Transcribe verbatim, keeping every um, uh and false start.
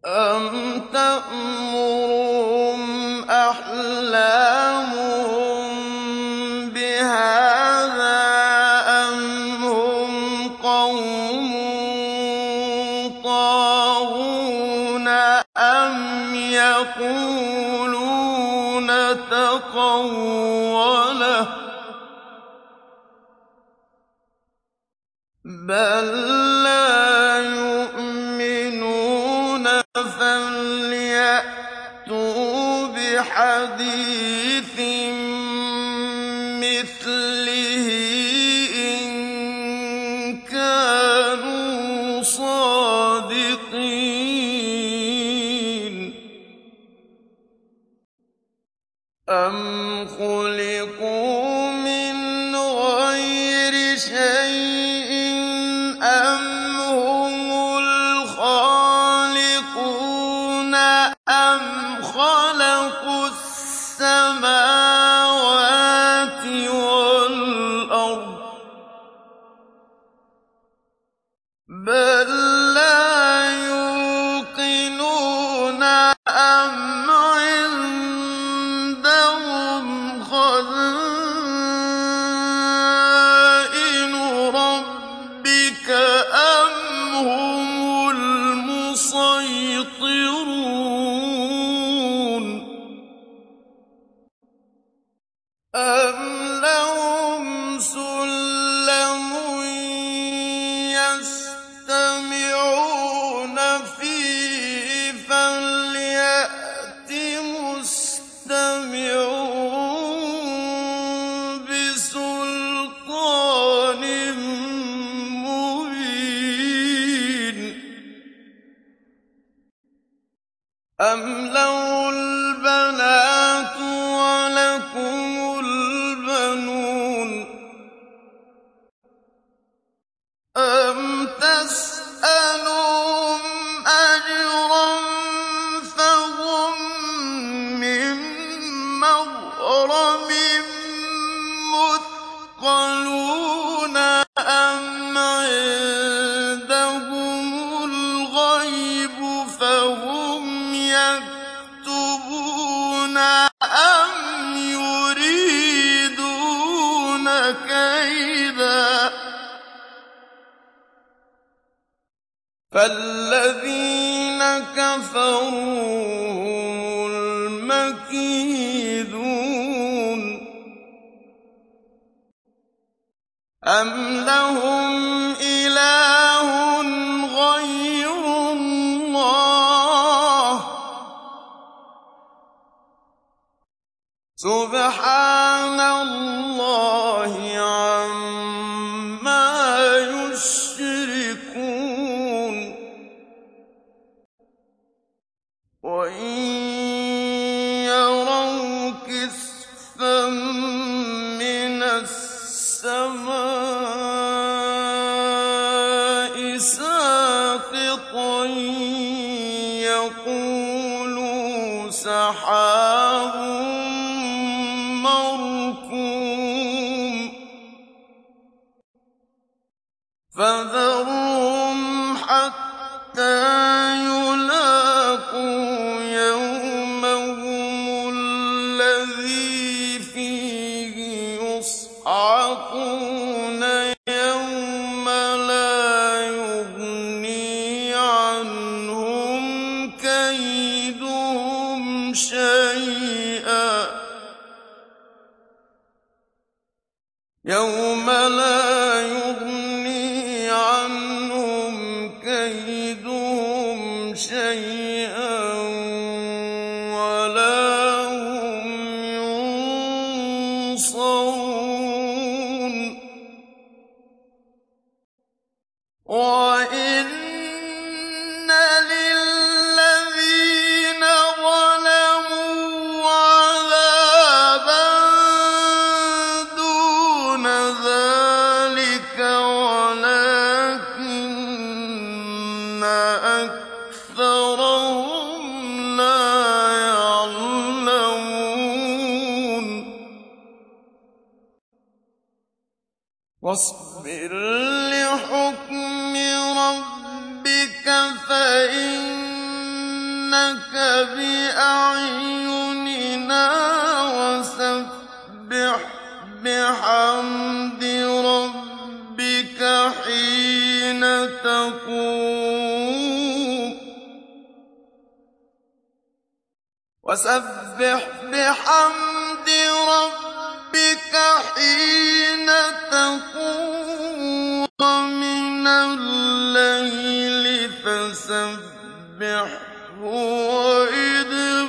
أَمْ تَأْمُرُهُمْ أَحْلَامُهُم بِهَٰذَا أَمْ هُمْ قَوْمٌ طَاغُونَ أَمْ يَقُولُونَ تَقَوَّلَهُ ۚ بَل لَّا يُؤْمِنُونَ فَلْيَأْتُوا بِحَدِيثٍ مِّثْلِهِ إِن كَانُوا صَادِقِينَ. أَمْ خُلِقُوا مِنْ غَيْرِ شَيْءٍ أَمْ هُمُ الْخَالِقُونَ أَمْ خَلَقُوا السَّمَاوَاتِ وَالْأَرْضَ ۚ بَل لَّا يُوقِنُونَ. أَمْ عِندَهُمْ خَزَائِنُ رَبِّكَ أَمْ هُمُ الْمُصَيْطِرُونَ. أَمْ لَهُمْ سُلَّمٌ يَسْتَمِعُونَ فِيهِ فَلْيَأْتِ مُسْتَمِعُهُم بِسُلْطَانٍ مُّبِينٍ. أَمْ لَهُ الْبَنَاتُ وَلَكُمُ الْبَنُونَ. أَمْ تَسْأَلُهُمْ أَجْرًا فَهُم مِّن مَّغْرَمٍ مُّثْقَلُونَ أَمْ عِندَهُمُ الْغَيْبُ فَهُمْ يَكْتُبُونَ أَمْ يُرِيدُونَ كَيْدًا ۖ فَالَّذِينَ كَفَرُوا هُمُ الْمَكِيدُونَ. أَمْ لَهُمْ إِلَٰهٌ غَيْرُ اللَّهِ ۚ سُبْحَانَ اللَّهِ عَمَّا يُشْرِكُونَ. وَإِن يَرَوْا كِسْفًا مِّنَ السَّمَاءِ سَاقِطًا يَقُولُوا سَحَابٌ مَّرْكُومٌ. فَذَرْهُمْ حَتَّىٰ يُلَاقُوا يَوْمَهُمُ الَّذِي فِيهِ يُصْعَقُونَ يَوْمَ لَا يُغْنِي عَنْهُمْ كَيْدُهُمْ شَيْئًا. يَوْمَ لَا يُغْنِي عَنْهُمْ كَيْدُهُمْ شَيْئًا وَلَا هُمْ يُنصَرُونَ. وَإِنَّ لِلَّذِينَ ظَلَمُوا عَذَابًا دُونَ ذَٰلِكَ وَلَٰكِنَّ أَكْثَرَهُمْ لَا يَعْلَمُونَ. وَاصْبِرْ لِحُكْمِ رَبِّكَ فَإِنَّكَ بِأَعْيُنِنَا وَسَبِّحْ بِحَمْدِ رَبِّكَ حِينَ تَقُومُ وَسَبِّحْ بِحَمْدِ رَبِّكَ حِينَ تَقُومُ وَمِنَ اللَّيْلِ فَسَبِّحْهُ وَإِدْبَارَ